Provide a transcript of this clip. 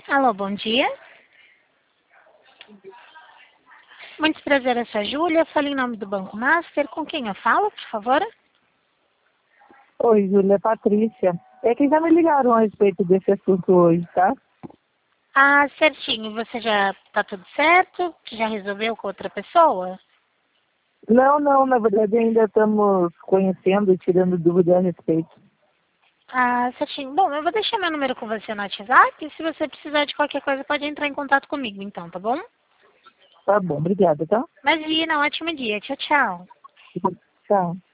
Alô, bom dia. Muito prazer, eu sou a Júlia. Falo em nome do Banco Master. Com quem eu falo, por favor? Oi, Júlia, é Patrícia. É que já me ligaram a respeito desse assunto hoje, tá? Ah, certinho. Você já tá tudo certo? Já resolveu com outra pessoa? Não, na verdade ainda estamos conhecendo e tirando dúvida a respeito. Ah, certinho. Bom, eu vou deixar meu número com você no WhatsApp. E se você precisar de qualquer coisa, pode entrar em contato comigo, então, tá bom? Tá bom, obrigada, tá? Imagina, um ótimo dia. Tchau, tchau. Tchau.